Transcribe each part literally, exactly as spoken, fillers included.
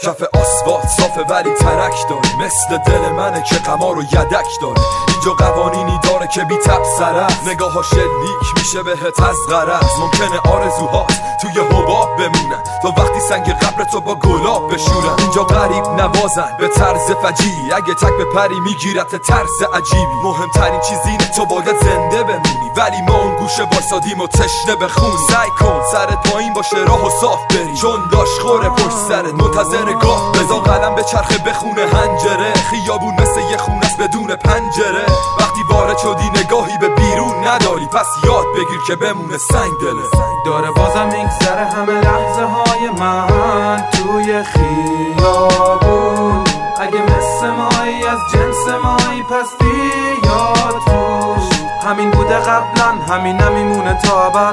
کف آسفالت صافه ولی ترک داره، مثل دل منه که غمار و یدک داره. اینجا قوانینی داره که بی تب سر نگاه ها شلیک میشه بهت از غرض. ممکنه آرزوهات توی حباب بمونن تا وقتی سنگ قبر تو با گلاب بشورن. اینجا غریب نوازن به طرز فجیعی، اگه تک به پری میگیرت ترس عجیبی. مهمترین چیز اینه تو باید زنده بمونی، ولی ما اون گوشه واسادیم و تشنه بخونی. سعی کن سرت پایین باشه راه و صاف بری، چون داش خوره پشت سرت منتظر گاه. بزا قلم به چرخه بخونه هنجره، خیابون مثل یه خونه است بدون پنجره. وقتی وارد شدی نگاهی به بیرون نداری، پس یاد بگیر که بمونه سنگ دله. داره بازم میگذره همه لحظه های من توی خیابون. اگه مثل مایی از جنس مایی پس بیاد توش. همین بوده قبلا همین نمیمونه تا ابد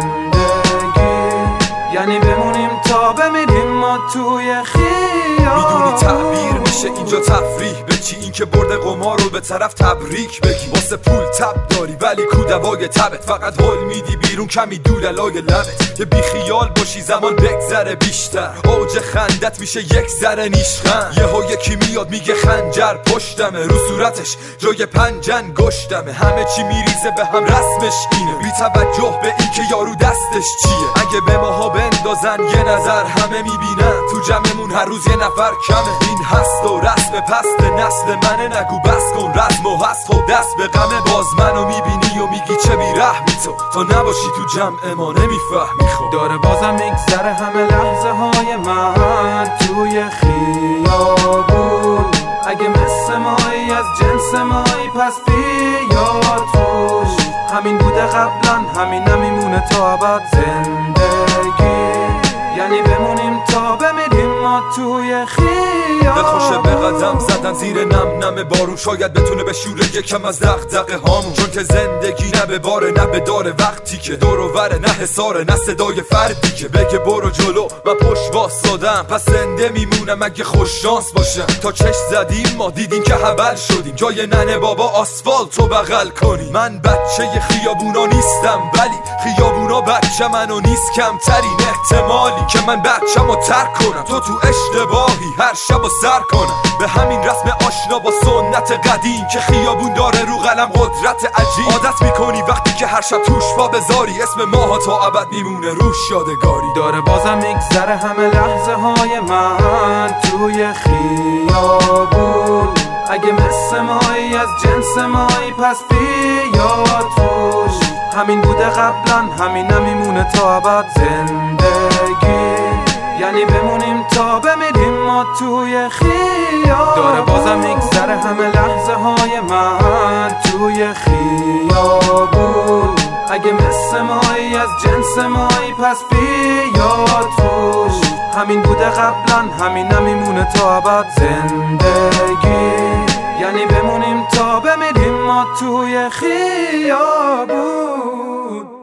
زندگی، یعنی بمونیم تا بمیریم ما توی خیابون. میدونی تعبیر میشه اینجا تفریح به چی؟ این که برده قمار رو به طرف تبریک بگی. واسه پول تب داری ولی کودوای تبت، فقط حل میدی بیرون کمی دوللای لبت. که بی خیال باشی زمان بگذره بیشتر، اوج خندت میشه یک ذره نیشخند. یهو یکی میاد میگه خنجر پشتمه، رو صورتش جای پنجن گشتمه. همه چی میریزه به هم رسمش اینه، بی توجه به این که یارو دستش چیه. اگه به ماها بندازن یه نظر همه میبینن، تو جمعمون هر روز یه نفر کمه. این هست و رسم پست نسل منه، نگو بس کن رسم و هست خب دست به غمه. باز منو میبینی و میگی چه بیرحمی تو، تا نباشی تو جمع ما نمیفهمی. خب داره بازم میگذره همه لحظه های من توی خیابون. اگه مثل مایی از جنس مایی پس بیاد توش. همین بوده قبلا همین نمیمونه تا ابد زندگی، یعنی بمونیم تا بمیریم ما توی خیابون. دلخوشه به قدم زدن زیر نم نم بارون، شاید بتونه بشوره یکم از دغدغه هامون. چون که زندگی نه به باره نه به داره، وقتی که دور و وره نه حساره نه صدای فردی که بگه برو جلو و پشت واسادم. پس زنده میمونم اگه خوش شانس باشم. تا چشم زدیم ما دیدیم که حول شدیم، جای ننه بابا آسفالت رو بغل کنیم. من بچه خیابونا نیستم ولی خیابونا بچه منو نیست کمترین احتمالی که من بچه‌مو ترک کنم، تو تو اشتباهی هر شب و سر کنم. به همین رسم آشنا با سنت قدیم که خیابون داره رو قلم قدرت عجیب. عادت میکنی وقتی که هر شب توش پا بذاری، اسم ماها تا ابد میمونه روش یادگاری. داره بازم میگذره همه لحظه های من توی خیابون. اگه مثل مایی از جنس مایی پس بیاد توش. همین بوده قبلا همین نمیمونه تا ابد زندگی، یعنی بمونیم تا بمیریم ما توی خیابون. داره بازم میگذره همه لحظه های من توی خیابون. اگه مثل مایی از جنس مایی پس بیاد توش. همین بوده قبلا همین نمیمونه تا ابد زندگی، یعنی بمونیم تا بمیریم ما توی خیابون.